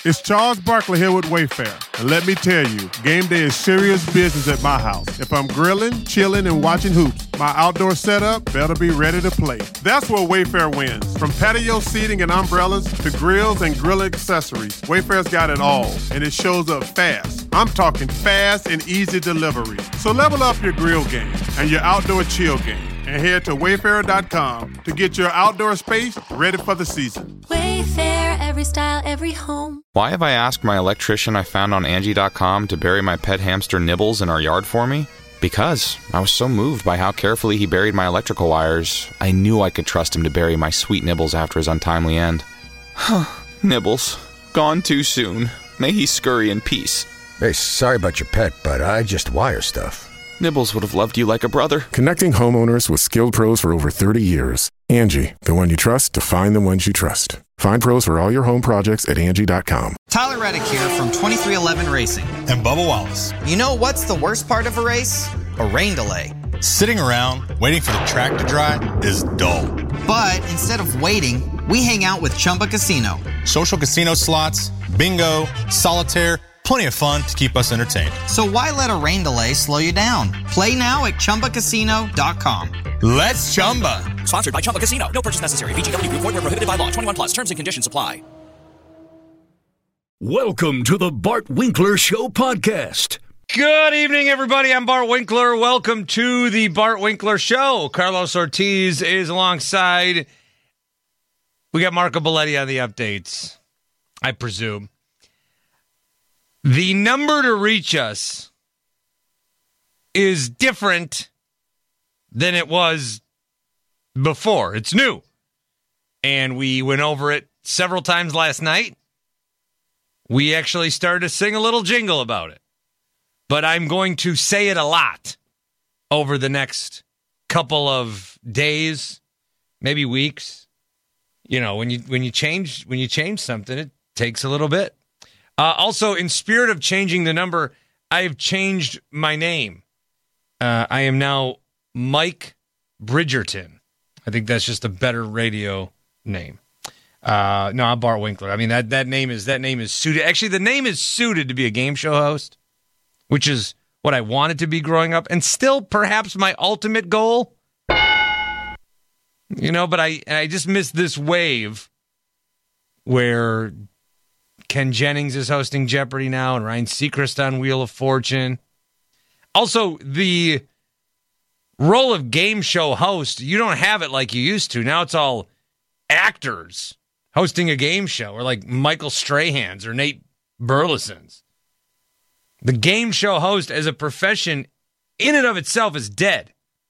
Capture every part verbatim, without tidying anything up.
It's Charles Barkley here with Wayfair. And let me tell you, game day is serious business at my house. If I'm grilling, chilling, and watching hoops, my outdoor setup better be ready to play. That's where Wayfair wins. From patio seating and umbrellas to grills and grill accessories, Wayfair's got it all, and it shows up fast. I'm talking fast and easy delivery. So level up your grill game and your outdoor chill game, and head to wayfair dot com to get your outdoor space ready for the season. Wayfair, every style, every home. Why have I asked my electrician I found on Angie dot com to bury my pet hamster Nibbles in our yard for me? Because I was so moved by how carefully he buried my electrical wires, I knew I could trust him to bury my sweet Nibbles after his untimely end. Nibbles, gone too soon. May he scurry in peace. Hey, sorry about your pet, but I just wire stuff. Nibbles would have loved you like a brother. Connecting homeowners with skilled pros for over thirty years. Angie, the one you trust to find the ones you trust. Find pros for all your home projects at Angie dot com. Tyler Reddick here from twenty-three eleven Racing. And Bubba Wallace. You know what's the worst part of a race? A rain delay. Sitting around waiting for the track to dry is dull. But instead of waiting, we hang out with Chumba Casino. Social casino slots, bingo, solitaire, plenty of fun to keep us entertained. So why let a rain delay slow you down? Play now at chumba casino dot com. Let's Chumba. Sponsored by Chumba Casino. No purchase necessary. V G W Group. Void where prohibited by law. twenty-one plus. Terms and conditions apply. Welcome to the Bart Winkler Show podcast. Good evening, everybody. I'm Bart Winkler. Welcome to the Bart Winkler Show. Carlos Ortiz is alongside. We got Marco Belletti on the updates, I presume. The number to reach us is different than it was before. It's new. And we went over it several times last night. We actually started to sing a little jingle about it. But I'm going to say it a lot over the next couple of days, maybe weeks. You know, when you when you change when you change something, it takes a little bit. Uh, also, in spirit of changing the number, I've changed my name. Uh, I am now Mike Bridgerton. I think that's just a better radio name. Uh, no, I'm Bart Winkler. I mean, that, that name is that name is suited. Actually, the name is suited to be a game show host, which is what I wanted to be growing up, and still perhaps my ultimate goal. You know, but I I just missed this wave where Ken Jennings is hosting Jeopardy now, and Ryan Seacrest on Wheel of Fortune. Also, the role of game show host, you don't have it like you used to. Now it's all actors hosting a game show, or like Michael Strahans or Nate Burleson's. The game show host as a profession in and of itself is dead.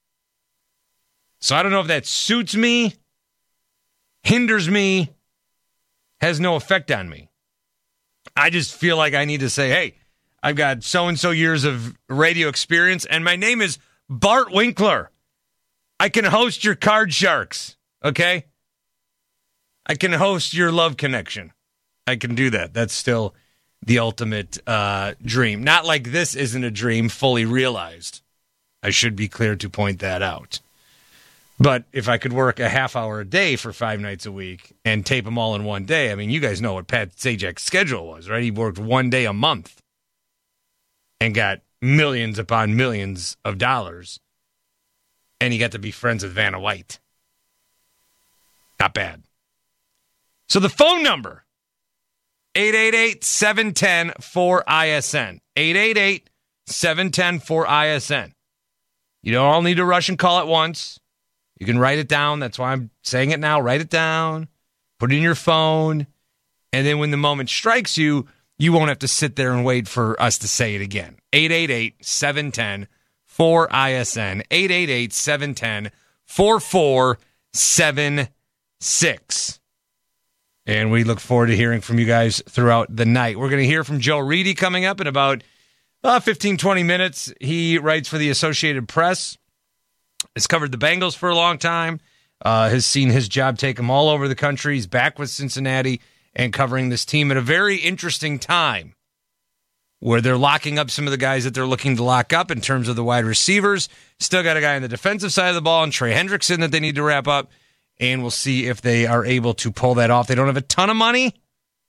So I don't know if that suits me, hinders me, has no effect on me. I just feel like I need to say, hey, I've got so-and-so years of radio experience, and my name is Bart Winkler. I can host your Card Sharks, okay? I can host your Love Connection. I can do that. That's still the ultimate uh, dream. Not like this isn't a dream fully realized. I should be clear to point that out. But if I could work a half hour a day for five nights a week and tape them all in one day, I mean, you guys know what Pat Sajak's schedule was, right? He worked one day a month and got millions upon millions of dollars. And he got to be friends with Vanna White. Not bad. So the phone number, eight eight eight, seven one zero, four I S N. eight eight eight, seven one zero, four I S N. You don't all need to rush and call at once. You can write it down. That's why I'm saying it now. Write it down. Put it in your phone. And then when the moment strikes you, you won't have to sit there and wait for us to say it again. eight eight eight, seven one zero, four I S N. eight eight eight, seven one zero, four four seven six. And we look forward to hearing from you guys throughout the night. We're going to hear from Joe Reedy coming up in about uh, fifteen, twenty minutes. He writes for the Associated Press. Has covered the Bengals for a long time. Uh, has seen his job take him all over the country. He's back with Cincinnati and covering this team at a very interesting time where they're locking up some of the guys that they're looking to lock up in terms of the wide receivers. Still got a guy on the defensive side of the ball, and Trey Hendrickson that they need to wrap up. And we'll see if they are able to pull that off. They don't have a ton of money,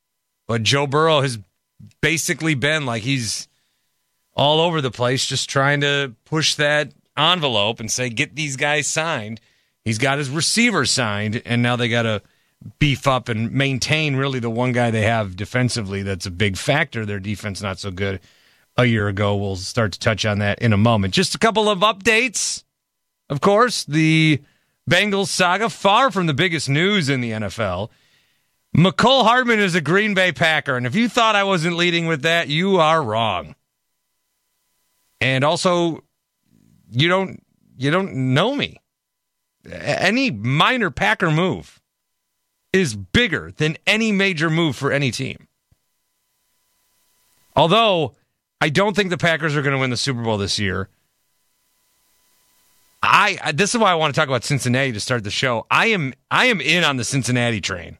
But Joe Burrow has basically been like he's all over the place, just trying to push that envelope and say, get these guys signed. He's got his receivers signed, and now they got to beef up and maintain really the one guy they have defensively that's a big factor. Their defense not so good a year ago. We'll start to touch on that in a moment. Just a couple of updates. Of course, the Bengals saga, far from the biggest news in the N F L. Mecole Hardman is a Green Bay Packer, and if you thought I wasn't leading with that, you are wrong. And also, you don't you don't know me. Any minor Packer move is bigger than any major move for any team. Although, I don't think the Packers are going to win the Super Bowl this year. I this is why I want to talk about Cincinnati to start the show. I am I am in on the Cincinnati train.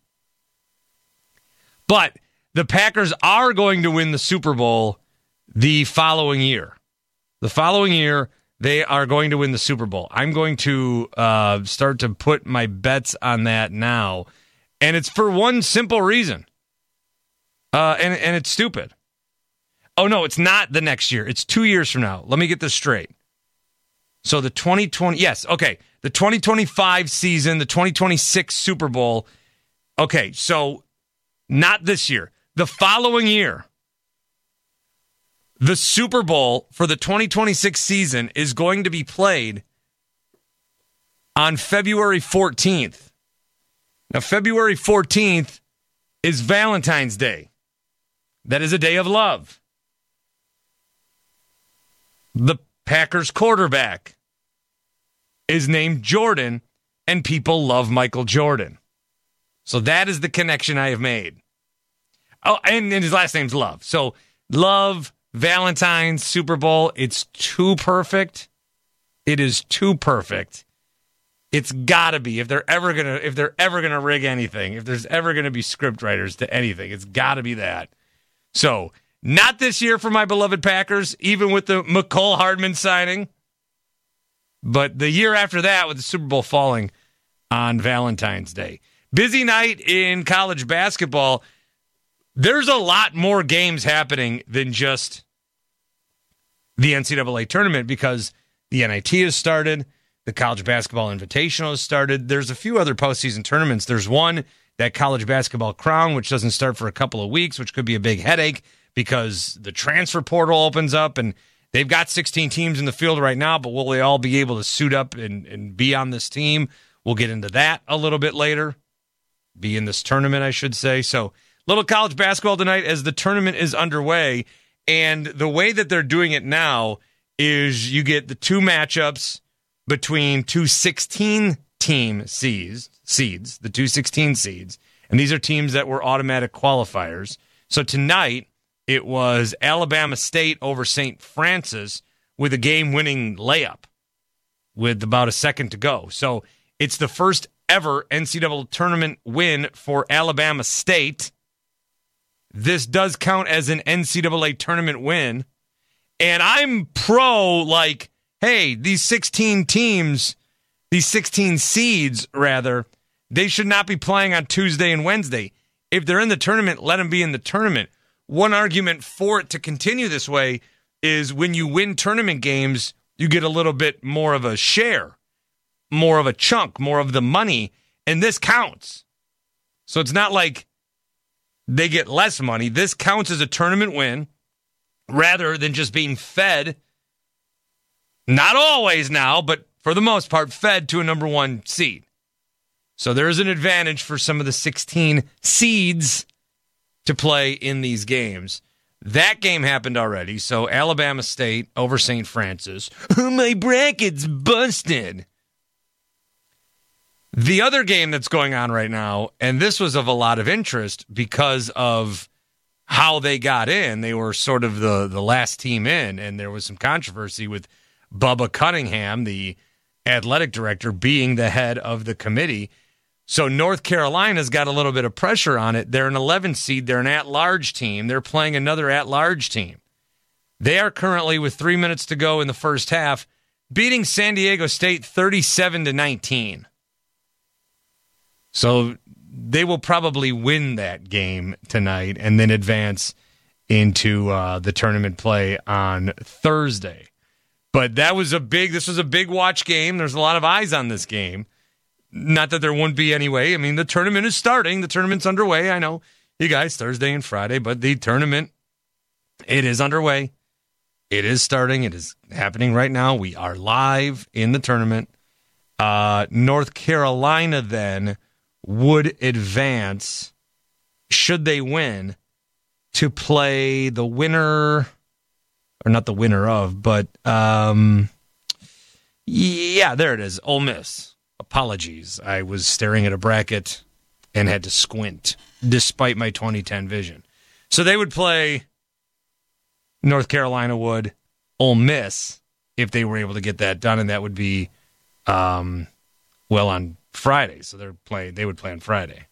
But the Packers are going to win the Super Bowl the following year. The following year, they are going to win the Super Bowl. I'm going to uh, start to put my bets on that now. And it's for one simple reason. Uh, and, and it's stupid. Oh, no, it's not the next year. It's two years from now. Let me get this straight. So the twenty twenty, yes, okay. The twenty twenty-five season, the twenty twenty-six Super Bowl. Okay, so not this year. The following year, the Super Bowl for the twenty twenty-six season is going to be played on February fourteenth. Now, February fourteenth is Valentine's Day. That is a day of love. The Packers quarterback is named Jordan, and people love Michael Jordan. So that is the connection I have made. Oh, and, and his last name's Love. So Love, Valentine's, Super Bowl, it's too perfect. It is too perfect. It's gotta be. If they're ever gonna if they're ever gonna rig anything, if there's ever gonna be script writers to anything, it's gotta be that. So not this year for my beloved Packers, even with the Mecole Hardman signing. But the year after that, with the Super Bowl falling on Valentine's Day. Busy night in college basketball. There's a lot more games happening than just the N C double A tournament because the N I T has started, the College Basketball Invitational has started. There's a few other postseason tournaments. There's one, that College Basketball Crown, which doesn't start for a couple of weeks, which could be a big headache because the transfer portal opens up and they've got sixteen teams in the field right now, but will they all be able to suit up and, and be on this team? We'll get into that a little bit later. Be in this tournament, I should say. So, little college basketball tonight as the tournament is underway. And the way that they're doing it now is you get the two matchups between two sixteen-team seeds, seeds, the two sixteen seeds. And these are teams that were automatic qualifiers. So tonight, it was Alabama State over Saint Francis with a game-winning layup with about a second to go. So it's the first ever N C double A tournament win for Alabama State. This does count as an N C double A tournament win. And I'm pro, like, hey, these sixteen teams, these sixteen seeds, rather, they should not be playing on Tuesday and Wednesday. If they're in the tournament, let them be in the tournament. One argument for it to continue this way is when you win tournament games, you get a little bit more of a share, more of a chunk, more of the money, and this counts. So it's not like they get less money. This counts as a tournament win rather than just being fed, not always now, but for the most part, fed to a number one seed. So there is an advantage for some of the sixteen seeds to play in these games. That game happened already, so Alabama State over Saint Francis. My bracket's busted. The other game that's going on right now, and this was of a lot of interest because of how they got in. They were sort of the, the last team in, and there was some controversy with Bubba Cunningham, the athletic director, being the head of the committee. So North Carolina's got a little bit of pressure on it. They're an eleven seed. They're an at-large team. They're playing another at-large team. They are currently, with three minutes to go in the first half, beating San Diego State thirty-seven to nineteen. So they will probably win that game tonight and then advance into uh, the tournament play on Thursday. But that was a big, this was a big watch game. There's a lot of eyes on this game. Not that there wouldn't be anyway. I mean, the tournament is starting. The tournament's underway. I know you guys, Thursday and Friday, but the tournament, it is underway. It is starting. It is happening right now. We are live in the tournament. Uh, North Carolina then would advance, should they win, to play the winner, or not the winner of, but um, yeah, there it is, Ole Miss. Apologies. I was staring at a bracket and had to squint, despite my twenty ten vision. So they would play, North Carolina would, Ole Miss, if they were able to get that done, and that would be, um, well, on Friday. So they're playing. They would play on Friday.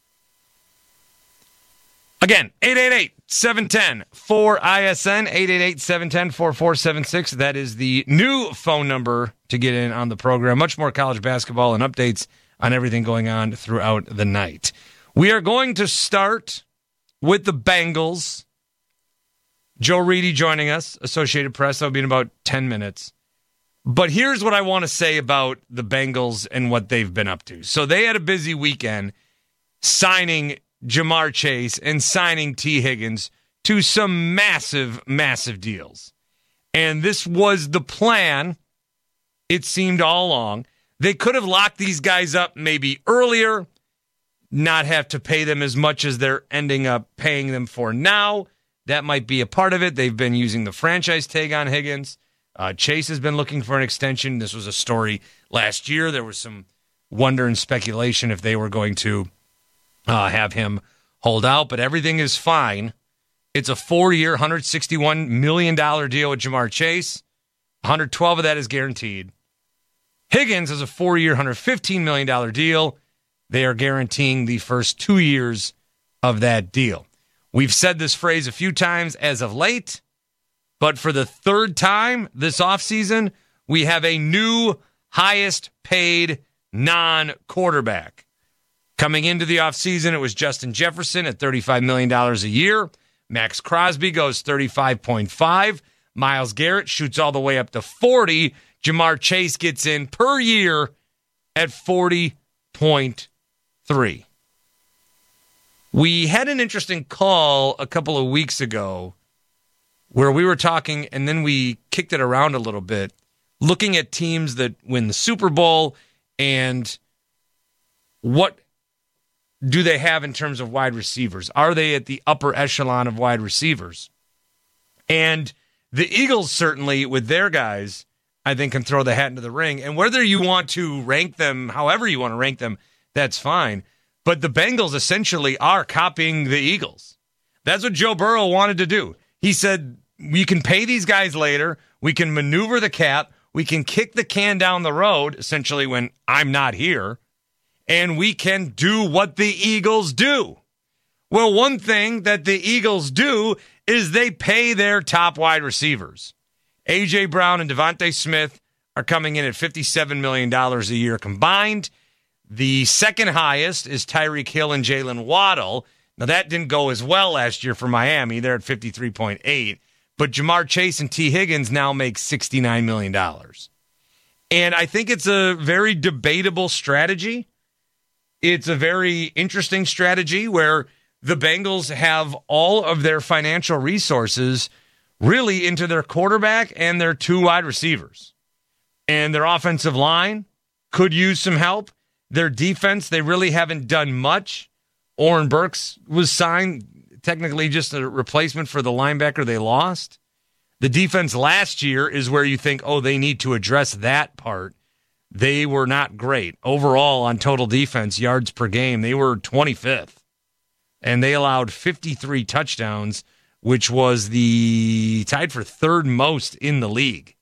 Again, eight eight eight, seven one zero, four I S N, eight eight eight, seven one zero, four four seven six. That is the new phone number to get in on the program. Much more college basketball and updates on everything going on throughout the night. We are going to start with the Bengals. Joe Reedy joining us, Associated Press. That'll be in about ten minutes. But here's what I want to say about the Bengals and what they've been up to. So they had a busy weekend signing Jamar Chase and signing T. Higgins to some massive, massive deals. And this was the plan, it seemed all along. They could have locked these guys up maybe earlier, not have to pay them as much as they're ending up paying them for now. That might be a part of it. They've been using the franchise tag on Higgins. Uh, Chase has been looking for an extension. This was a story last year. There was some wonder and speculation if they were going to uh, have him hold out, but everything is fine. It's a four-year, one hundred sixty-one million dollars deal with Jamar Chase. one hundred twelve of that is guaranteed. Higgins has a four-year, one hundred fifteen million dollars deal. They are guaranteeing the first two years of that deal. We've said this phrase a few times as of late, but for the third time this offseason, we have a new highest-paid non-quarterback. Coming into the offseason, it was Justin Jefferson at thirty-five million dollars a year. Max Crosby goes thirty-five point five. Myles Garrett shoots all the way up to forty. Jamar Chase gets in per year at forty point three. We had an interesting call a couple of weeks ago where we were talking, and then we kicked it around a little bit, looking at teams that win the Super Bowl and what do they have in terms of wide receivers? Are they at the upper echelon of wide receivers? And the Eagles certainly, with their guys, I think can throw the hat into the ring. And whether you want to rank them, however you want to rank them, that's fine. But the Bengals essentially are copying the Eagles. That's what Joe Burrow wanted to do. He said, we can pay these guys later. We can maneuver the cap. We can kick the can down the road, essentially when I'm not here. And we can do what the Eagles do. Well, one thing that the Eagles do is they pay their top wide receivers. A J. Brown and Devontae Smith are coming in at fifty-seven million dollars a year combined. The second highest is Tyreek Hill and Jalen Waddle. Now, that didn't go as well last year for Miami. They're at fifty-three point eight. But Jamar Chase and T. Higgins now make sixty-nine million dollars. And I think it's a very debatable strategy. It's a very interesting strategy where the Bengals have all of their financial resources really into their quarterback and their two wide receivers. And their offensive line could use some help. Their defense, they really haven't done much. Oren Burks was signed, technically just a replacement for the linebacker they lost. The defense last year is where you think, oh, they need to address that part. They were not great. Overall, on total defense, yards per game, they were twenty-fifth. And they allowed fifty-three touchdowns, which was the tied for third most in the league.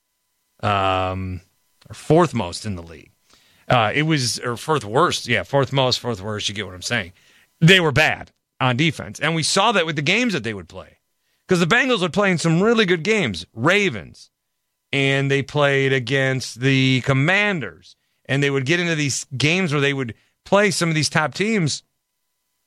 Um, or fourth most in the league. Uh, it was, or fourth worst. Yeah, fourth most, fourth worst. You get what I'm saying. They were bad on defense. And we saw that with the games that they would play. Because the Bengals were playing some really good games. Ravens. And they played against the Commanders. And they would get into these games where they would play some of these top teams.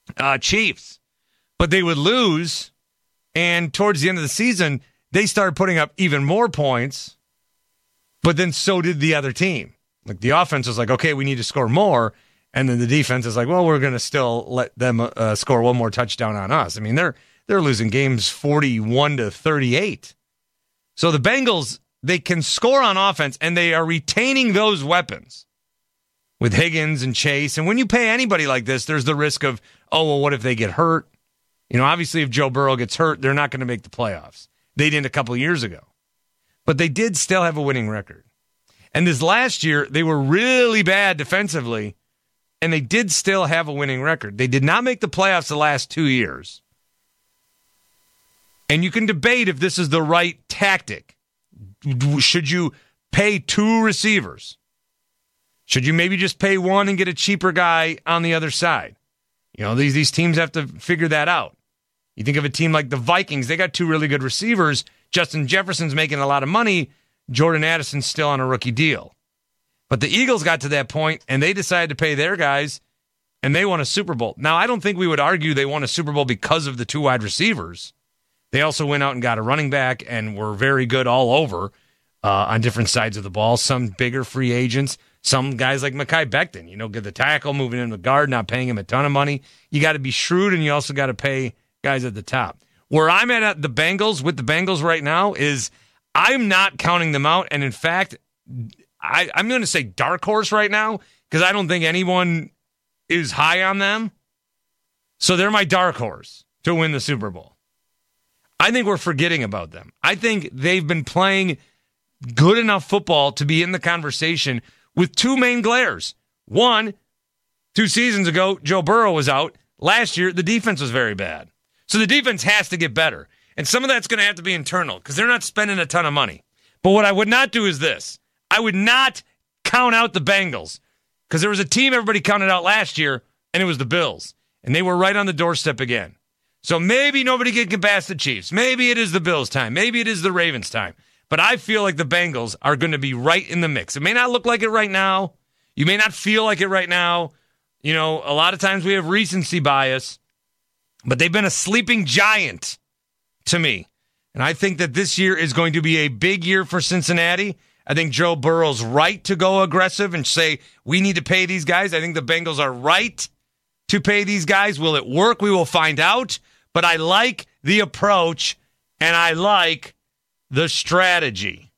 uh, Chiefs. But they would lose, and towards the end of the season, they started putting up even more points, but then so did the other team. Like the offense was like, okay, we need to score more, and then the defense is like, well, we're going to still let them uh, score one more touchdown on us. I mean, they're they're losing games forty-one to thirty-eight. So the Bengals, they can score on offense, and they are retaining those weapons with Higgins and Chase. And when you pay anybody like this, there's the risk of, oh, well, what if they get hurt? You know, obviously, if Joe Burrow gets hurt, they're not going to make the playoffs. They didn't a couple of years ago. But they did still have a winning record. And this last year, they were really bad defensively, and they did still have a winning record. They did not make the playoffs the last two years. And you can debate if this is the right tactic. Should you pay two receivers? Should you maybe just pay one and get a cheaper guy on the other side? You know, these, these teams have to figure that out. You think of a team like the Vikings, they got two really good receivers. Justin Jefferson's making a lot of money. Jordan Addison's still on a rookie deal. But the Eagles got to that point, and they decided to pay their guys, and they won a Super Bowl. Now, I don't think we would argue they won a Super Bowl because of the two wide receivers. They also went out and got a running back and were very good all over uh, on different sides of the ball. Some bigger free agents, some guys like Mekhi Becton. You know, get the tackle, moving in the guard, not paying him a ton of money. You got to be shrewd, and you also got to pay guys at the top. Where I'm at at the Bengals, with the Bengals right now, is I'm not counting them out. And in fact, I, I'm going to say dark horse right now because I don't think anyone is high on them. So they're my dark horse to win the Super Bowl. I think we're forgetting about them. I think they've been playing good enough football to be in the conversation with two main glares. One, two seasons ago, Joe Burrow was out. Last year, the defense was very bad. So the defense has to get better. And some of that's going to have to be internal because they're not spending a ton of money. But what I would not do is this. I would not count out the Bengals because there was a team everybody counted out last year, and it was the Bills. And they were right on the doorstep again. So maybe nobody can get past the Chiefs. Maybe it is the Bills' time. Maybe it is the Ravens' time. But I feel like the Bengals are going to be right in the mix. It may not look like it right now. You may not feel like it right now. You know, a lot of times we have recency bias. But they've been a sleeping giant to me. And I think that this year is going to be a big year for Cincinnati. I think Joe Burrow's right to go aggressive and say, we need to pay these guys. I think the Bengals are right to pay these guys. Will it work? We will find out. But I like the approach, and I like the strategy.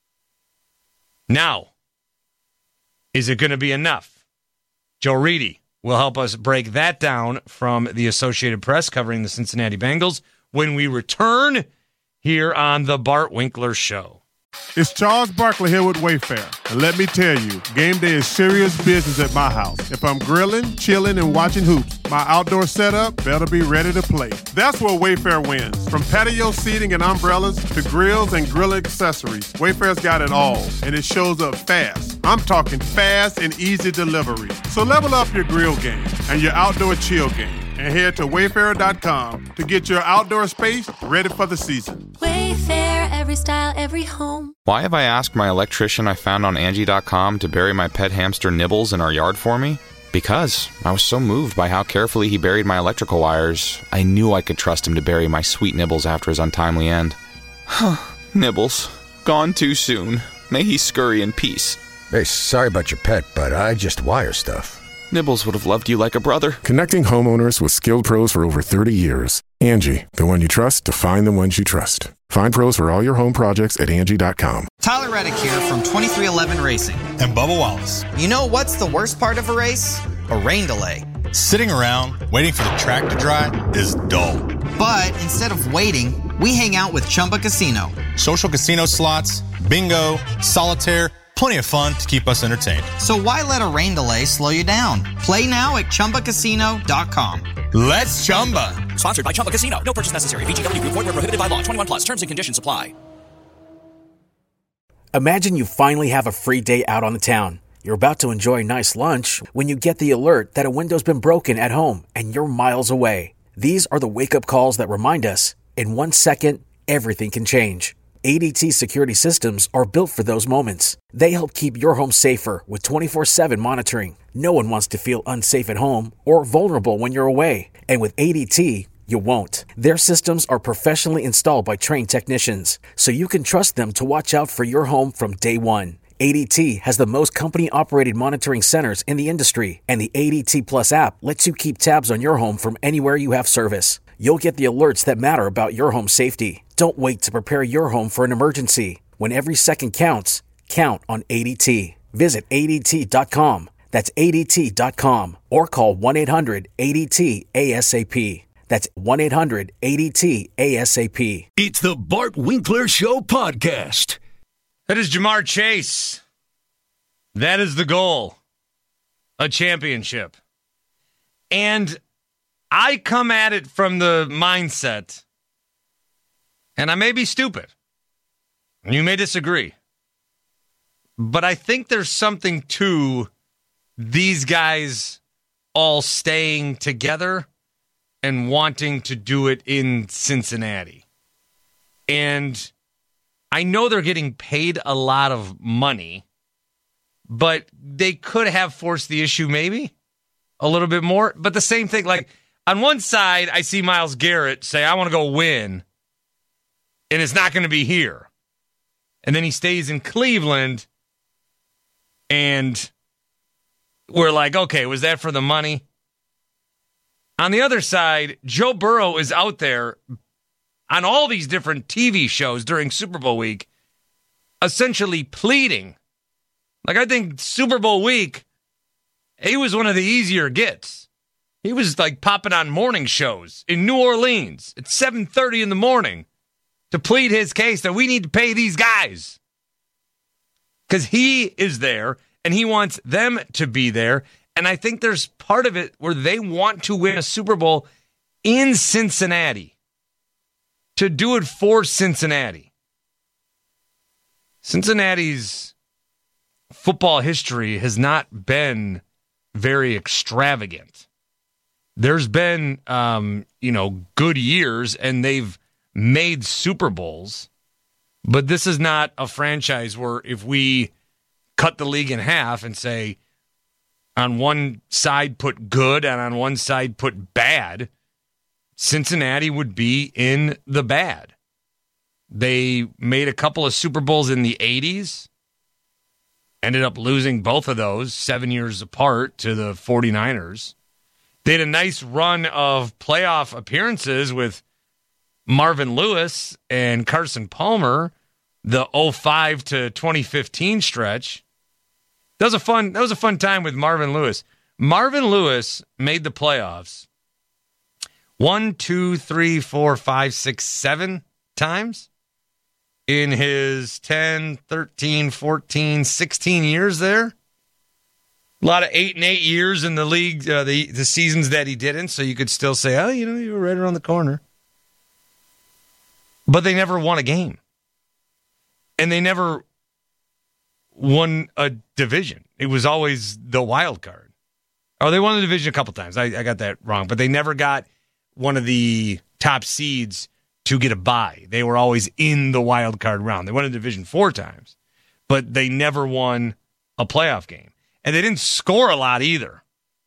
Now, is it going to be enough? Joe Reedy will help us break that down from the Associated Press covering the Cincinnati Bengals when we return here on the Bart Winkler Show. It's Charles Barkley here with Wayfair. And let me tell you, game day is serious business at my house. If I'm grilling, chilling, and watching hoops, my outdoor setup better be ready to play. That's where Wayfair wins. From patio seating and umbrellas to grills and grill accessories, Wayfair's got it all, and it shows up fast. I'm talking fast and easy delivery. So level up your grill game and your outdoor chill game, and head to wayfair dot com to get your outdoor space ready for the season. Wayfair, every style, every home. Why have I asked my electrician I found on Angie dot com to bury my pet hamster Nibbles in our yard for me? Because I was so moved by how carefully he buried my electrical wires, I knew I could trust him to bury my sweet Nibbles after his untimely end. Nibbles, gone too soon. May he scurry in peace. Hey, sorry about your pet, but I just wire stuff. Nibbles would have loved you like a brother. Connecting homeowners with skilled pros for over thirty years. Angie, the one you trust to find the ones you trust. Find pros for all your home projects at Angie dot com. Tyler Reddick here from twenty-three eleven Racing. And Bubba Wallace. You know what's the worst part of a race? A rain delay. Sitting around waiting for the track to dry is dull. But instead of waiting, we hang out with Chumba Casino. Social casino slots, bingo, solitaire, plenty of fun to keep us entertained. So why let a rain delay slow you down? Play now at chumba casino dot com. Let's Chumba. Sponsored by Chumba Casino. No purchase necessary. V G W Group. Void where prohibited by law. twenty-one plus. Terms and conditions apply. Imagine you finally have a free day out on the town. You're about to enjoy a nice lunch when you get the alert that a window's been broken at home and you're miles away. These are the wake-up calls that remind us, in one second, everything can change. A D T security systems are built for those moments. They help keep your home safer with twenty-four seven monitoring. No one wants to feel unsafe at home or vulnerable when you're away. And with A D T, you won't. Their systems are professionally installed by trained technicians, so you can trust them to watch out for your home from day one. A D T has the most company-operated monitoring centers in the industry, and the A D T Plus app lets you keep tabs on your home from anywhere you have service. You'll get the alerts that matter about your home safety. Don't wait to prepare your home for an emergency. When every second counts, count on A D T. Visit A D T dot com. That's A D T dot com. Or call one eight hundred A D T A S A P. That's one eight hundred A D T A S A P. It's the Bart Winkler Show podcast. That is Jamar Chase. That is the goal. A championship. And I come at it from the mindset, and I may be stupid. You may disagree. But I think there's something to these guys all staying together and wanting to do it in Cincinnati. And I know they're getting paid a lot of money, but they could have forced the issue maybe a little bit more. But the same thing, like on one side, I see Myles Garrett say, I want to go win, and it's not going to be here. And then he stays in Cleveland, and we're like, okay, was that for the money? On the other side, Joe Burrow is out there on all these different T V shows during Super Bowl week, essentially pleading. Like, I think Super Bowl week, he was one of the easier gets. He was like popping on morning shows in New Orleans at seven thirty in the morning to plead his case that we need to pay these guys. Because he is there and he wants them to be there. And I think there's part of it where they want to win a Super Bowl in Cincinnati, to do it for Cincinnati. Cincinnati's football history has not been very extravagant. There's been, um, you know, good years, and they've made Super Bowls. But this is not a franchise where if we cut the league in half and say, on one side put good and on one side put bad, Cincinnati would be in the bad. They made a couple of Super Bowls in the eighties, ended up losing both of those seven years apart to the 49ers. They had a nice run of playoff appearances with Marvin Lewis and Carson Palmer, the oh five to twenty fifteen stretch. That was a fun, that was a fun time with Marvin Lewis. Marvin Lewis made the playoffs one, two, three, four, five, six, seven times in his ten, thirteen, fourteen, sixteen years there. A lot of eight and eight years in the league, uh, the, the seasons that he didn't, so you could still say, oh, you know, you were right around the corner. But they never won a game. And they never won a division. It was always the wild card. Oh, they won the division a couple times. I, I got that wrong. But they never got one of the top seeds to get a bye. They were always in the wild card round. They won a division four times, but they never won a playoff game. And they didn't score a lot either.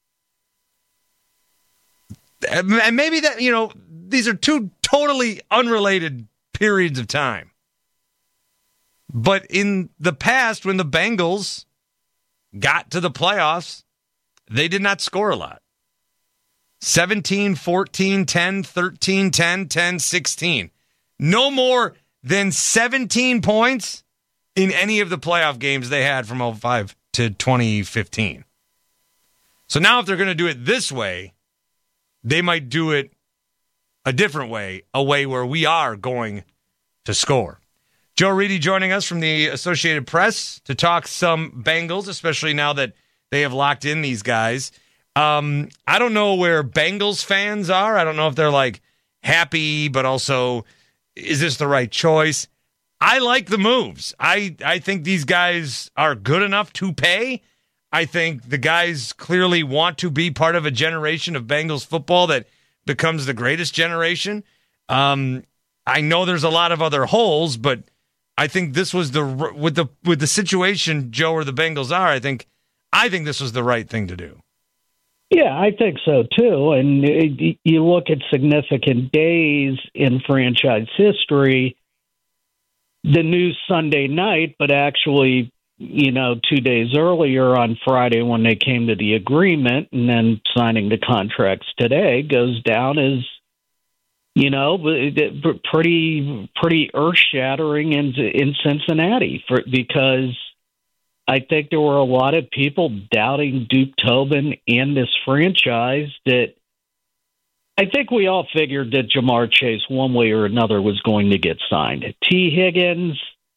And maybe that, you know, these are two totally unrelated periods of time. But in the past, when the Bengals got to the playoffs, they did not score a lot. seventeen, fourteen, ten, thirteen, ten, ten, sixteen. No more than seventeen points in any of the playoff games they had from oh five to twenty fifteen. So now if they're going to do it this way, they might do it a different way, a way where we are going to score. Joe Reedy joining us from the Associated Press to talk some Bengals, especially now that they have locked in these guys. Um, I don't know where Bengals fans are. I don't know if they're like happy, but also, is this the right choice? I like the moves. I, I think these guys are good enough to pay. I think the guys clearly want to be part of a generation of Bengals football that becomes the greatest generation. Um, I know there's a lot of other holes, but I think this was the with the with the situation, Joe, where the Bengals are. I think I think this was the right thing to do. Yeah, I think so, too. And it, you look at significant days in franchise history, the news Sunday night, but actually, you know, two days earlier on Friday when they came to the agreement and then signing the contracts today goes down as, you know, pretty pretty earth-shattering in, in Cincinnati for, because I think there were a lot of people doubting Duke Tobin and this franchise that I think we all figured that Jamar Chase, one way or another, was going to get signed. T. Higgins,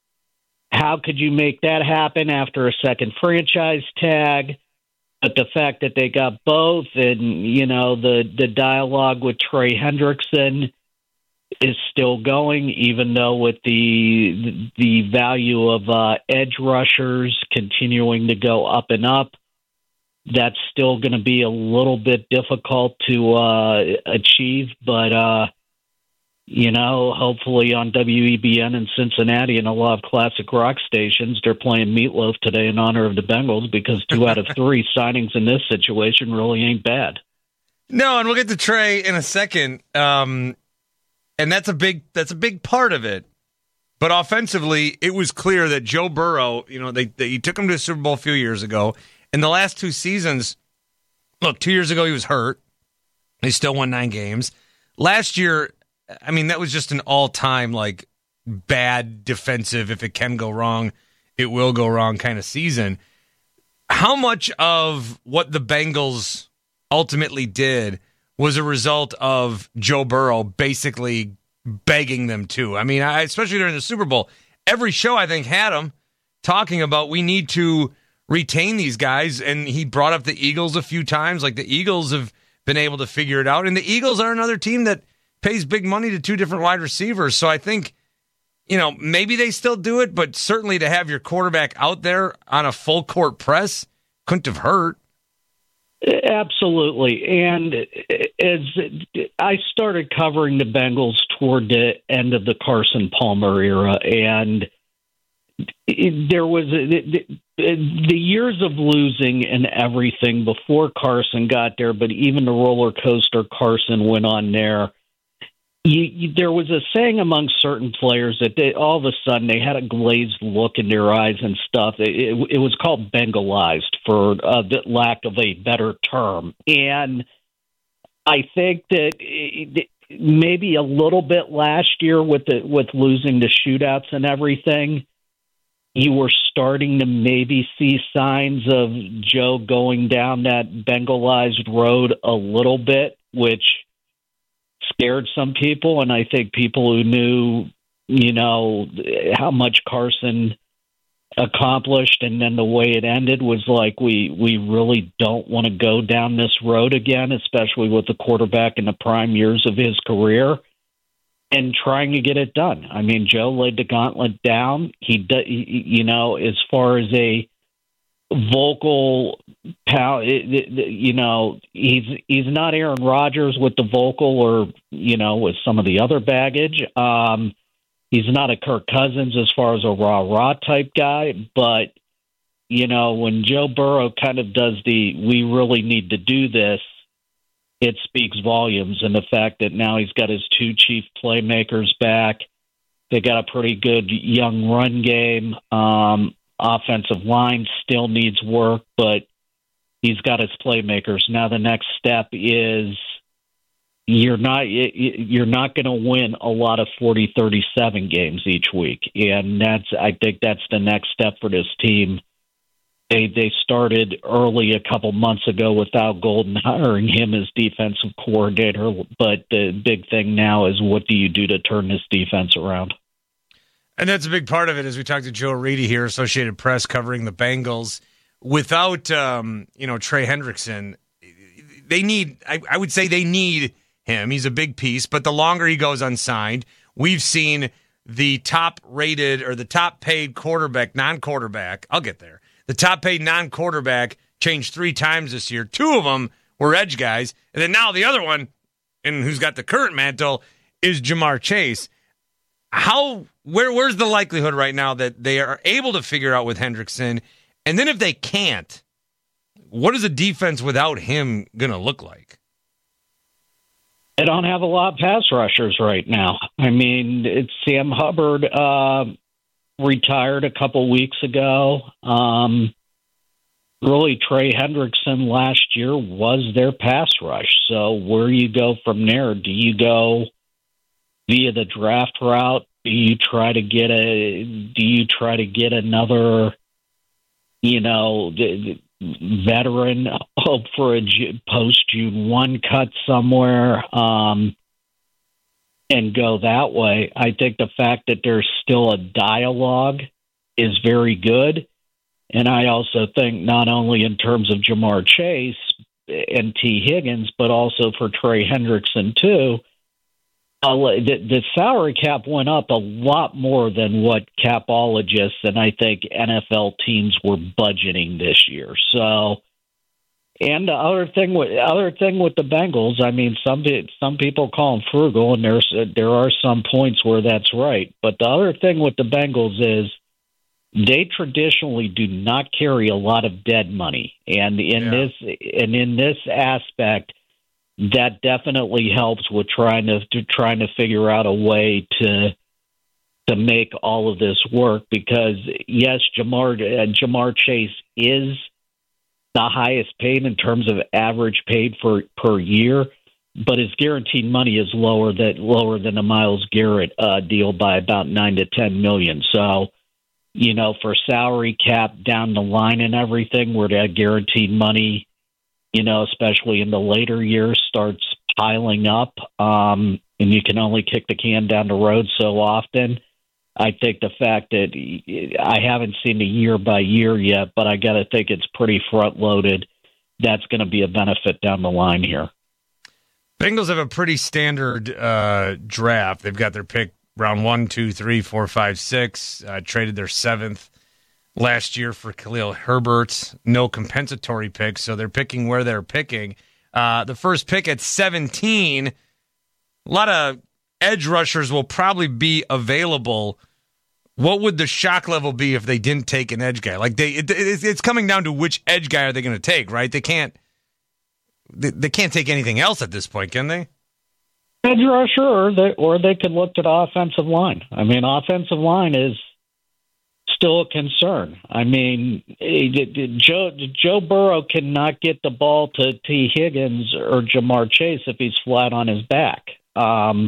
how could you make that happen after a second franchise tag? But the fact that they got both and, you know, the, the dialogue with Trey Hendrickson is still going, even though with the the value of uh, edge rushers continuing to go up and up, that's still going to be a little bit difficult to uh, achieve. But, uh, you know, hopefully on W E B N in Cincinnati and a lot of classic rock stations, they're playing Meatloaf today in honor of the Bengals because two out of three signings in this situation really ain't bad. No, and we'll get to Trey in a second. Um And that's a big that's a big part of it. But offensively, it was clear that Joe Burrow, you know, they, they he took him to the Super Bowl a few years ago. In the last two seasons, look, two years ago he was hurt. He still won nine games. Last year, I mean, that was just an all-time, like, bad defensive, if it can go wrong, it will go wrong kind of season. How much of what the Bengals ultimately did was a result of Joe Burrow basically begging them to? I mean, I, especially during the Super Bowl, every show I think had him talking about we need to retain these guys, and he brought up the Eagles a few times. Like, the Eagles have been able to figure it out, and the Eagles are another team that pays big money to two different wide receivers. So I think, you know, maybe they still do it, but certainly to have your quarterback out there on a full court press couldn't have hurt. Absolutely. And as I started covering the Bengals toward the end of the Carson Palmer era, and there was a, the years of losing and everything before Carson got there, but even the roller coaster Carson went on there. You, you, there was a saying among certain players that they, all of a sudden they had a glazed look in their eyes and stuff. It, it, it was called Bengalized, for uh, the lack of a better term. And I think that it, maybe a little bit last year with the, with losing the shootouts and everything, you were starting to maybe see signs of Joe going down that Bengalized road a little bit, which scared some people. And I think people who knew, you know, how much Carson accomplished and then the way it ended was like, we, we really don't want to go down this road again, especially with the quarterback in the prime years of his career and trying to get it done. I mean, Joe laid the gauntlet down. He, you know, as far as a vocal power, you know, he's he's not Aaron Rodgers with the vocal or, you know, with some of the other baggage. Um, he's not a Kirk Cousins as far as a rah-rah type guy, but, you know, when Joe Burrow kind of does the we really need to do this, it speaks volumes. And the fact that now he's got his two chief playmakers back, they got a pretty good young run game. Um, offensive line still needs work, but he's got his playmakers. Now the next step is you're not you're not going to win a lot of forty thirty-seven games each week, and that's I think that's the next step for this team. They they started early a couple months ago without Golden hiring him as defensive coordinator, but the big thing now is what do you do to turn this defense around? And that's a big part of it, as we talked to Joe Reedy here, Associated Press, covering the Bengals. Without, um, you know, Trey Hendrickson, they need, I, I would say they need him. He's a big piece, but the longer he goes unsigned, we've seen the top-rated or the top-paid quarterback, non-quarterback, I'll get there, the top-paid non-quarterback changed three times this year. Two of them were edge guys, and then now the other one, and who's got the current mantle, is Jamar Chase. How where where's the likelihood right now that they are able to figure out with Hendrickson? And then if they can't, what is a defense without him going to look like? They don't have a lot of pass rushers right now. I mean, it's Sam Hubbard uh, retired a couple weeks ago. Um, really, Trey Hendrickson last year was their pass rush. So where you go from there? Do you go via the draft route? Do you try to get a? Do you try to get another? You know, veteran, hope for a post June one cut somewhere, um, and go that way. I think the fact that there's still a dialogue is very good. And I also think not only in terms of Jamar Chase and T. Higgins, but also for Trey Hendrickson too, uh, the, the salary cap went up a lot more than what capologists and I think N F L teams were budgeting this year. So, and the other thing with other thing with the Bengals, I mean, some some people call them frugal, and there's there are some points where that's right. But the other thing with the Bengals is they traditionally do not carry a lot of dead money, and in yeah. this and in this aspect, that definitely helps with trying to, to trying to figure out a way to to make all of this work. Because yes, Jamar uh, Jamar Chase is the highest paid in terms of average paid for per year, but his guaranteed money is lower than lower than the Myles Garrett uh, deal by about nine to ten million. So, you know, for salary cap down the line and everything, where that guaranteed money, you know, especially in the later years, starts piling up, um, and you can only kick the can down the road so often. I think the fact that I haven't seen the year by year yet, but I got to think it's pretty front loaded. That's going to be a benefit down the line here. Bengals have a pretty standard uh, draft. They've got their pick round one, two, three, four, five, six. Uh, traded their seventh last year for Khalil Herbert. No compensatory picks, so they're picking where they're picking. Uh, the first pick at seventeen, a lot of edge rushers will probably be available. What would the shock level be if they didn't take an edge guy? Like they, it, it's coming down to which edge guy are they going to take, right? They can't, they, they can't take anything else at this point, can they? Edge rusher, or they, or they could look to the offensive line. I mean, offensive line is still a concern. I mean, Joe Joe Burrow cannot get the ball to T. Higgins or Jamar Chase if he's flat on his back. Um,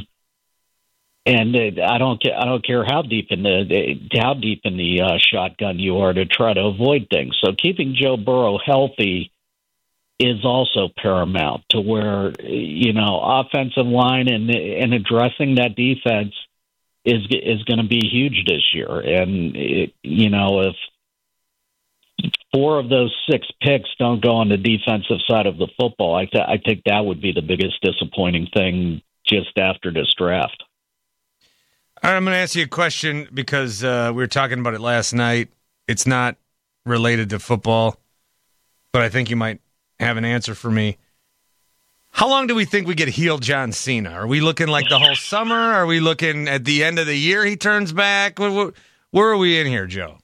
And I don't I don't care how deep in the how deep in the uh, shotgun you are to try to avoid things. So keeping Joe Burrow healthy is also paramount to where, you know, offensive line and and addressing that defense is is going to be huge this year. And it, you know, if four of those six picks don't go on the defensive side of the football, I th- I think that would be the biggest disappointing thing just after this draft. All right, I'm going to ask you a question because uh, we were talking about it last night. It's not related to football, but I think you might have an answer for me. How long do we think we get heel John Cena? Are we looking like the whole summer? Are we looking at the end of the year he turns back? Where, where are we in here, Joe?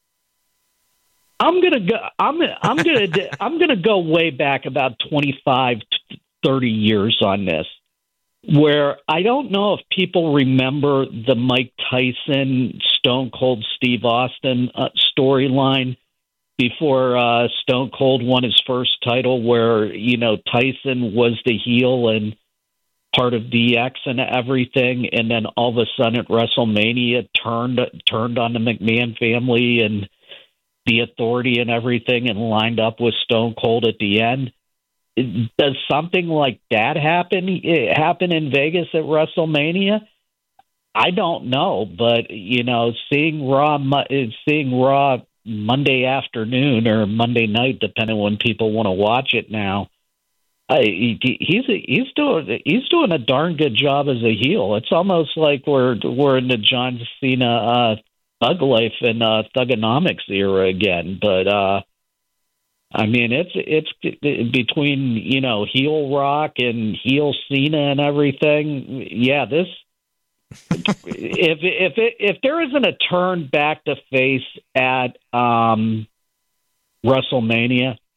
I'm gonna go. I'm I'm gonna I'm gonna go way back about twenty-five, thirty years on this. Where I don't know if people remember the Mike Tyson, Stone Cold Steve Austin uh, storyline before uh, Stone Cold won his first title, where, you know, Tyson was the heel and part of D X and everything, and then all of a sudden at WrestleMania turned turned on the McMahon family and the Authority and everything and lined up with Stone Cold at the end. Does something like that happen happen in Vegas at WrestleMania? I don't know, but you know, seeing Raw, seeing Raw Monday afternoon or Monday night, depending on when people want to watch it now, I, he's he's doing he's doing a darn good job as a heel. It's almost like we're we're in the John Cena uh, Thug Life and uh, Thugonomics era again, but. Uh, I mean, it's it's between, you know, heel Rock and heel Cena and everything. Yeah, this if if it, if there isn't a turn back to face at um, WrestleMania,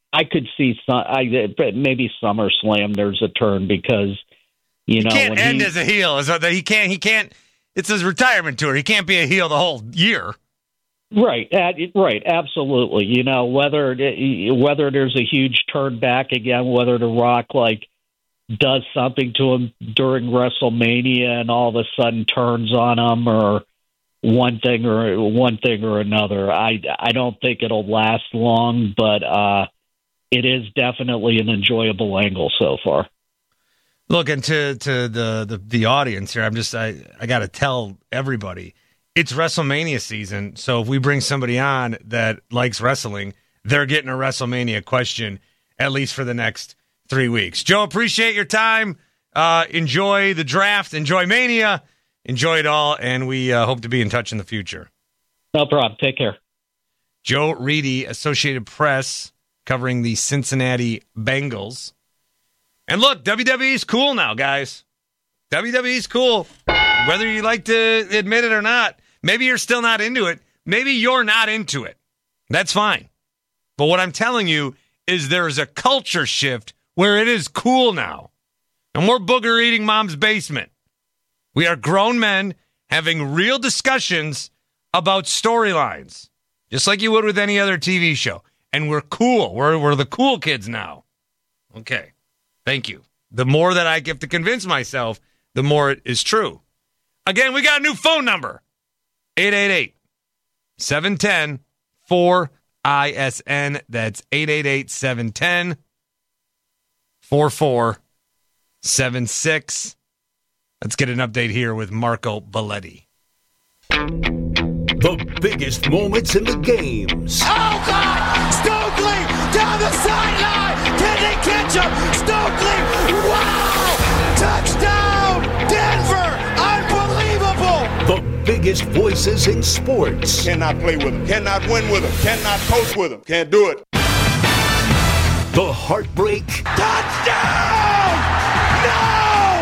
I could see some, I maybe SummerSlam. There's a turn because you know he can't when end he, as a heel. Is that he can't? He can't. It's his retirement tour. He can't be a heel the whole year. Right, right, absolutely. You know, whether whether there's a huge turn back again, whether The Rock like does something to him during WrestleMania and all of a sudden turns on him, or one thing or one thing or another. I I don't think it'll last long, but uh, it is definitely an enjoyable angle so far. Look, and to to the the, the audience here, I'm just I I got to tell everybody. It's WrestleMania season, so if we bring somebody on that likes wrestling, they're getting a WrestleMania question, at least for the next three weeks. Joe, appreciate your time. Uh, enjoy the draft. Enjoy Mania. Enjoy it all, and we uh, hope to be in touch in the future. No problem. Take care. Joe Reedy, Associated Press, covering the Cincinnati Bengals. And look, W W E's cool now, guys. W W E's cool. Whether you like to admit it or not, maybe you're still not into it. Maybe you're not into it. That's fine. But what I'm telling you is there is a culture shift where it is cool now. No more booger eating mom's basement. We are grown men having real discussions about storylines, just like you would with any other T V show. And we're cool. We're, we're the cool kids now. Okay. Thank you. The more that I have to convince myself, the more it is true. Again, we got a new phone number. eight eight eight, seven one zero, four I S N. That's eight eight eight, seven one zero, four four seven six. Let's get an update here with Marco Belletti. The biggest moments in the games. Oh, God! Stokely down the sideline! Can they catch him? Stokely! Wow! Touchdown! Denver! Unbelievable! The biggest voices in sports. Cannot play with him. Cannot win with him. Cannot coach with him. Can't do it. The heartbreak. Touchdown! No!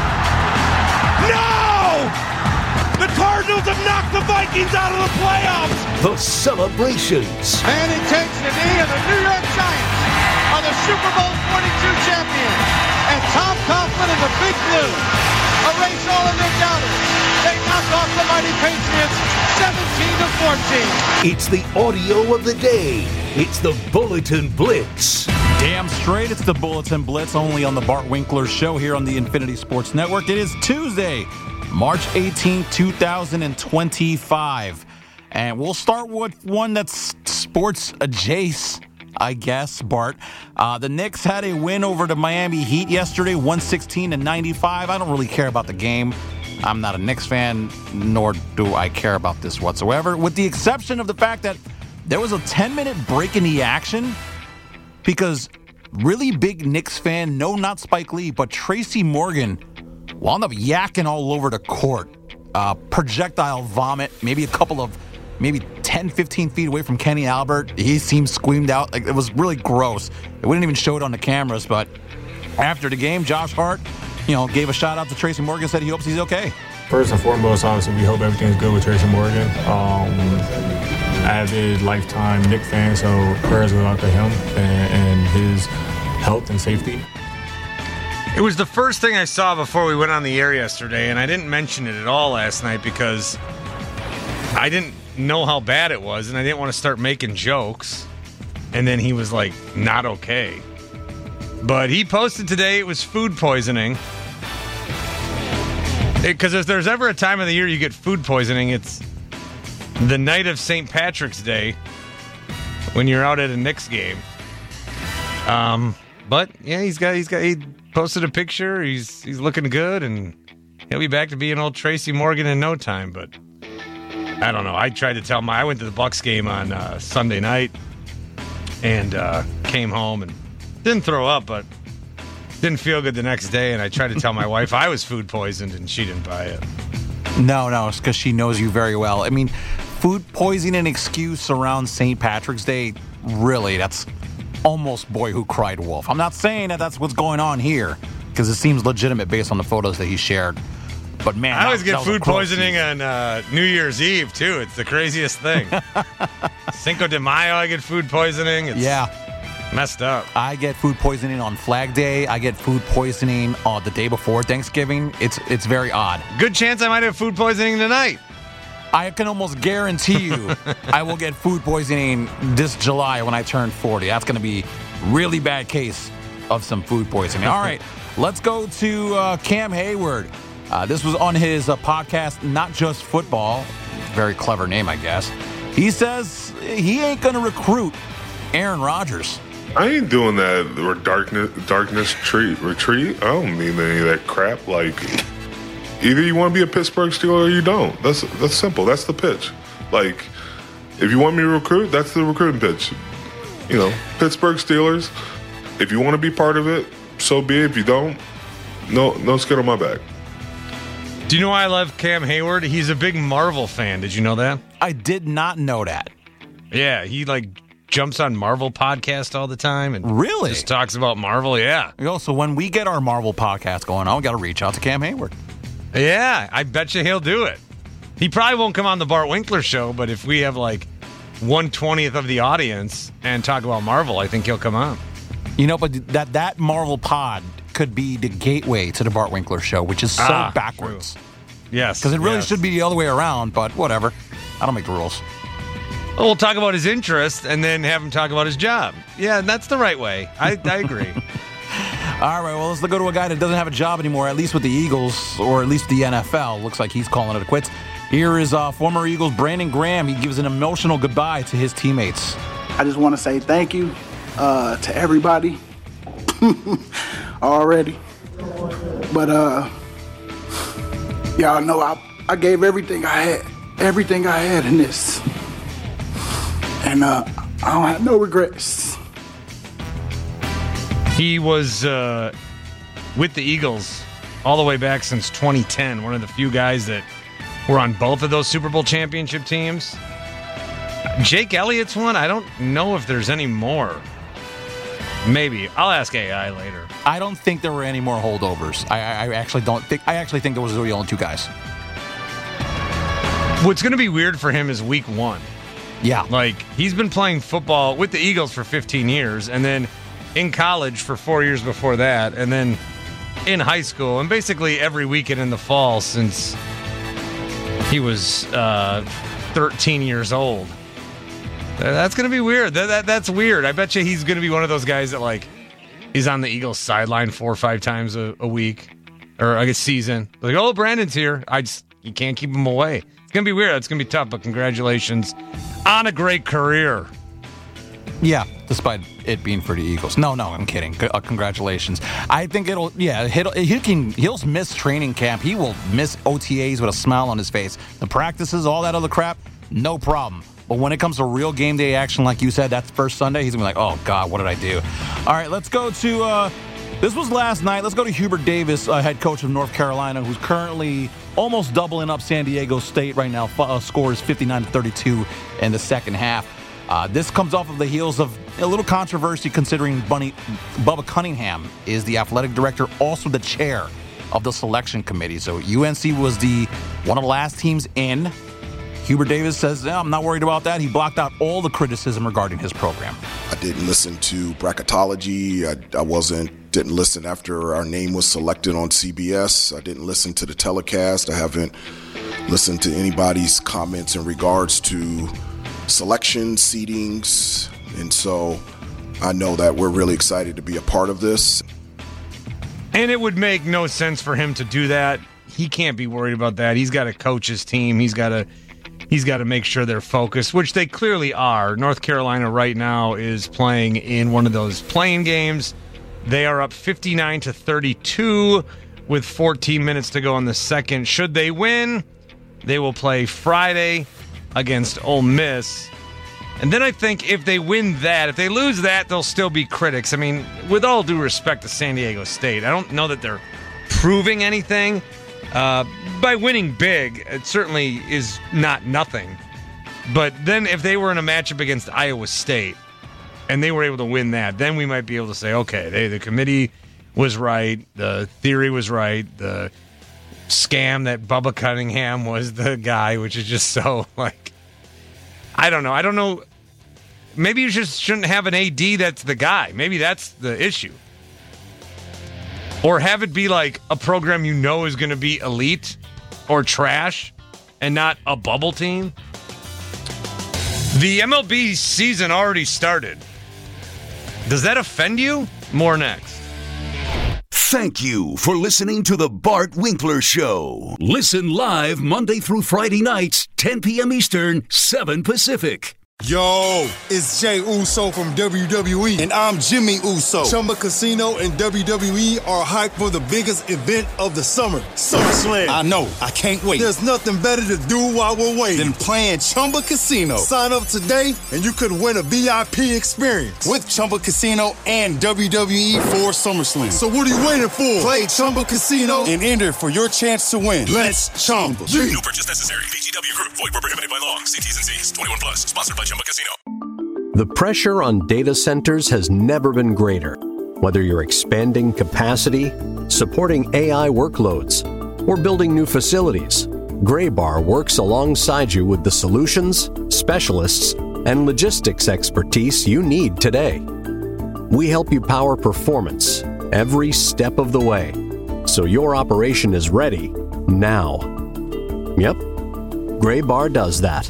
No! The Cardinals have knocked the Vikings out of the playoffs! The celebrations. And it takes the knee of the New York Giants are the Super Bowl forty-two champions. And Tom Coughlin and the Big Blue erase all of their doubters. They knock off the mighty Patriots seventeen to fourteen. It's the audio of the day. It's the Bulletin Blitz. Damn straight, it's the Bulletin Blitz, only on the Bart Winkler Show here on the Infinity Sports Network. It is Tuesday, March eighteenth, twenty twenty-five. And we'll start with one that's sports adjacent, I guess, Bart. Uh, the Knicks had a win over the Miami Heat yesterday, one sixteen to ninety-five. I don't really care about the game. I'm not a Knicks fan, nor do I care about this whatsoever, with the exception of the fact that there was a ten-minute break in the action because really big Knicks fan, no, not Spike Lee, but Tracy Morgan wound up yakking all over the court. Uh, projectile vomit, maybe a couple of, maybe ten, fifteen feet away from Kenny Albert. He seemed squeamed out. Like, it was really gross. We didn't even show it on the cameras, but after the game, Josh Hart, you know, gave a shout out to Tracy Morgan, said he hopes he's okay. First and foremost, obviously, we hope everything's good with Tracy Morgan. Um, avid lifetime Knicks fan, so prayers go out to him and, and his health and safety. It was the first thing I saw before we went on the air yesterday, and I didn't mention it at all last night because I didn't know how bad it was, and I didn't want to start making jokes. And then he was like, not okay. But he posted today it was food poisoning. Because if there's ever a time of the year you get food poisoning, it's the night of Saint Patrick's Day when you're out at a Knicks game. Um, but yeah, he's got he's got he posted a picture. He's he's looking good, and he'll be back to being old Tracy Morgan in no time. But I don't know. I tried to tell my I went to the Bucks game on uh, Sunday night and uh, came home and didn't throw up, but didn't feel good the next day. And I tried to tell my wife I was food poisoned, and she didn't buy it. No, no, it's because she knows you very well. I mean, food poisoning excuse around Saint Patrick's Day, really, that's almost boy who cried wolf. I'm not saying that that's what's going on here, because it seems legitimate based on the photos that he shared. But man, I always that, get that food poisoning on uh, New Year's Eve, too. It's the craziest thing. Cinco de Mayo, I get food poisoning. It's, yeah. Messed up. I get food poisoning on Flag Day. I get food poisoning uh, the day before Thanksgiving. It's it's very odd. Good chance I might have food poisoning tonight. I can almost guarantee you I will get food poisoning this July when I turn forty. That's going to be really bad case of some food poisoning. All right, let's go to uh, Cam Hayward. Uh, this was on his uh, podcast, Not Just Football. Very clever name, I guess. He says he ain't going to recruit Aaron Rodgers. I ain't doing that or darkness darkness treat, retreat. I don't need any of that crap. Like, either you want to be a Pittsburgh Steeler or you don't. That's that's simple. That's the pitch. Like, if you want me to recruit, that's the recruiting pitch. You know, Pittsburgh Steelers. If you want to be part of it, so be it. If you don't, no, no skin on my back. Do you know why I love Cam Hayward? He's a big Marvel fan. Did you know that? I did not know that. Yeah, he like jumps on Marvel podcast all the time and really just talks about Marvel. Yeah. You know, so when we get our Marvel podcast going on, we got to reach out to Cam Hayward. Yeah, I bet you he'll do it. He probably won't come on the Bart Winkler show, but if we have like one twentieth of the audience and talk about Marvel, I think he'll come on. You know, but that that Marvel pod could be the gateway to the Bart Winkler show, which is so ah, backwards. True. Yes. Because it really yes. should be the other way around, but whatever. I don't make the rules. Well, we'll talk about his interest and then have him talk about his job. Yeah, that's the right way. I, I agree. All right, well, let's go to a guy that doesn't have a job anymore, at least with the Eagles, or at least the N F L. Looks like he's calling it quits. Here is uh, former Eagles Brandon Graham. He gives an emotional goodbye to his teammates. I just want to say thank you uh, to everybody already. But, uh, y'all know I, I gave everything I had, everything I had in this. And uh, I don't have no regrets. He was uh, with the Eagles all the way back since twenty ten, one of the few guys that were on both of those Super Bowl championship teams. Jake Elliott's one, I don't know if there's any more. Maybe. I'll ask A I later. I don't think there were any more holdovers. I, I, I actually don't think. I actually think there was the only two guys. What's going to be weird for him is week one. Yeah. Like, he's been playing football with the Eagles for fifteen years, and then in college for four years before that, and then in high school, and basically every weekend in the fall since he was uh, thirteen years old. That's going to be weird. That, that That's weird. I bet you he's going to be one of those guys that, like, he's on the Eagles sideline four or five times a, a week or a season. Like, oh, Brandon's here. I just, you can't keep him away. It's going to be weird. It's going to be tough, but congratulations on a great career. Yeah, despite it being for the Eagles. No, no, I'm kidding. C- uh, congratulations. I think it'll, yeah, he'll, he can, he'll miss training camp. He will miss O T As with a smile on his face. The practices, all that other crap, no problem. But when it comes to real game day action, like you said, that's first Sunday, he's going to be like, oh, God, what did I do? All right, let's go to, uh, this was last night. Let's go to Hubert Davis, uh, head coach of North Carolina, who's currently almost doubling up San Diego State right now. Uh, scores fifty-nine to thirty-two in the second half. Uh, this comes off of the heels of a little controversy considering Bunny, Bubba Cunningham is the athletic director, also the chair of the selection committee. So U N C was the one of the last teams in. Hubert Davis says, yeah, I'm not worried about that. He blocked out all the criticism regarding his program. I didn't listen to bracketology. I, I wasn't, didn't listen after our name was selected on C B S. I didn't listen to the telecast. I haven't listened to anybody's comments in regards to selection, seedings. And so I know that we're really excited to be a part of this. And it would make no sense for him to do that. He can't be worried about that. He's got to coach his team. He's got to He's got to make sure they're focused, which they clearly are. North Carolina right now is playing in one of those playing games. They are up fifty-nine to thirty-two with fourteen minutes to go in the second. Should they win, they will play Friday against Ole Miss. And then I think if they win that, if they lose that, they'll still be critics. I mean, with all due respect to San Diego State, I don't know that they're proving anything. Uh, by winning big, it certainly is not nothing. But then if they were in a matchup against Iowa State and they were able to win that, then we might be able to say, okay, they, the committee was right, the theory was right, the scam that Bubba Cunningham was the guy, which is just so, like, I don't know. I don't know. maybe you just shouldn't have an A D that's the guy. Maybe that's the issue. Or have it be like a program you know is going to be elite or trash and not a bubble team. The M L B season already started. Does that offend you? More next. Thank you for listening to The Bart Winkler Show. Listen live Monday through Friday nights, ten p.m. Eastern, seven Pacific. Yo, it's Jay Uso from W W E, and I'm Jimmy Uso. Chumba Casino and W W E are hyped for the biggest event of the summer, SummerSlam. I know, I can't wait. There's nothing better to do while we're waiting than playing Chumba Casino. Sign up today, and you could win a V I P experience with Chumba Casino and W W E for SummerSlam. So what are you waiting for? Play Chumba Casino and enter for your chance to win. Let's Chumba. No purchase necessary. V G W Group. Void where prohibited by law. See T's and C's. twenty-one plus. Sponsored by Chumba Casino. The pressure on data centers has never been greater. Whether you're expanding capacity, supporting A I workloads, or building new facilities, Graybar works alongside you with the solutions, specialists, and logistics expertise you need today. We help you power performance every step of the way, so your operation is ready now. Yep, Graybar does that.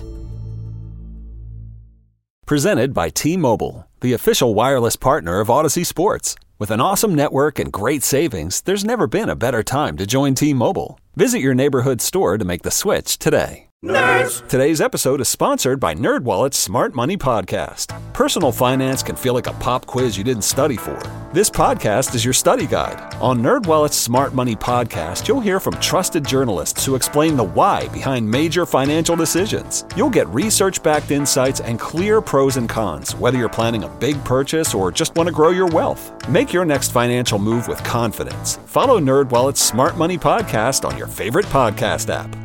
Presented by T-Mobile, the official wireless partner of Odyssey Sports. With an awesome network and great savings, there's never been a better time to join T-Mobile. Visit your neighborhood store to make the switch today. Nerds! Today's episode is sponsored by NerdWallet's Smart Money Podcast. Personal finance can feel like a pop quiz you didn't study for. This podcast is your study guide. On NerdWallet's Smart Money Podcast, you'll hear from trusted journalists who explain the why behind major financial decisions. You'll get research-backed insights and clear pros and cons, whether you're planning a big purchase or just want to grow your wealth. Make your next financial move with confidence. Follow NerdWallet's Smart Money Podcast on your favorite podcast app.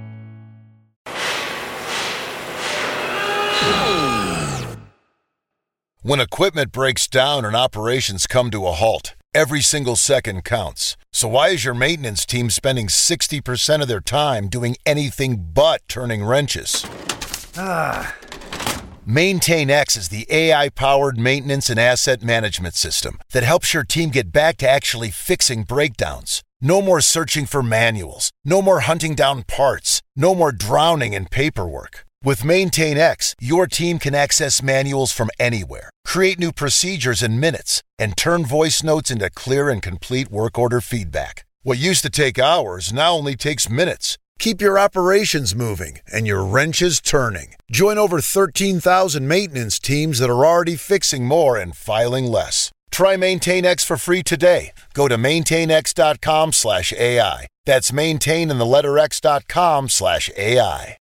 When equipment breaks down and operations come to a halt, every single second counts. So why is your maintenance team spending sixty percent of their time doing anything but turning wrenches? Ah. MaintainX is the A I-powered maintenance and asset management system that helps your team get back to actually fixing breakdowns. No more searching for manuals. No more hunting down parts. No more drowning in paperwork. With MaintainX, your team can access manuals from anywhere, create new procedures in minutes, and turn voice notes into clear and complete work order feedback. What used to take hours now only takes minutes. Keep your operations moving and your wrenches turning. Join over thirteen thousand maintenance teams that are already fixing more and filing less. Try MaintainX for free today. Go to maintainx.com slash AI. That's maintain in the letter X dot com slash AI.